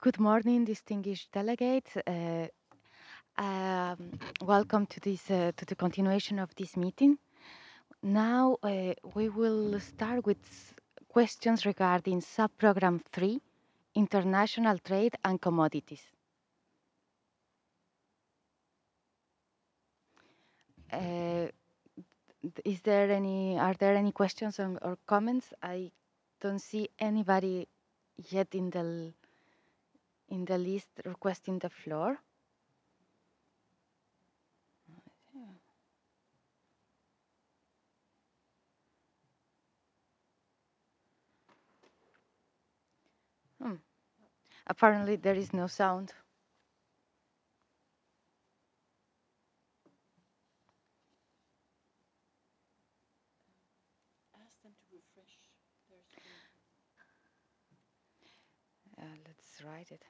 Good morning, distinguished delegates. Welcome to the continuation of this meeting. Now we will start with questions regarding subprogram 3, international trade and commodities. Uh, are there any questions or comments? I don't see anybody yet in the list requesting the floor. Hmm. Apparently there is no sound. Let's write it.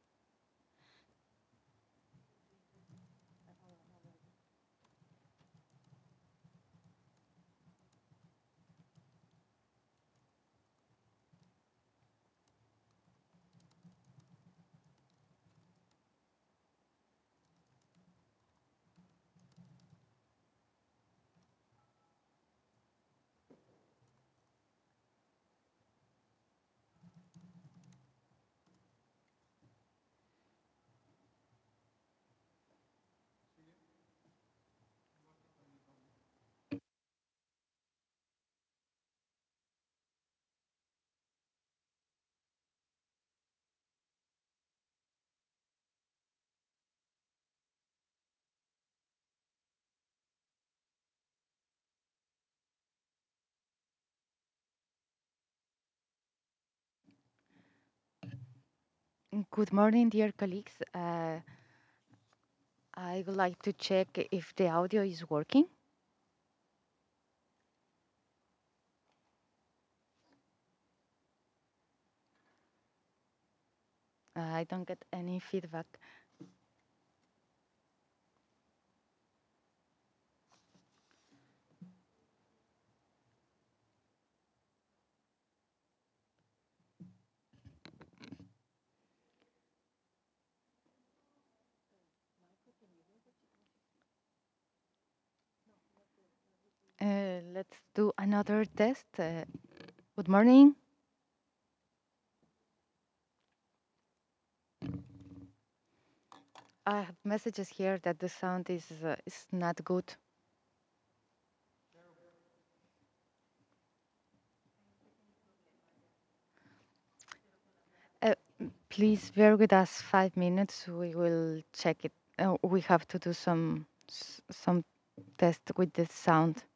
Good morning, dear colleagues. I would like to check if the audio is working. I don't get any feedback. Let's do another test. Good morning. I have messages here that the sound is not good. Uh, Please bear with us 5 minutes. We will check it. We have to do some test with the sound.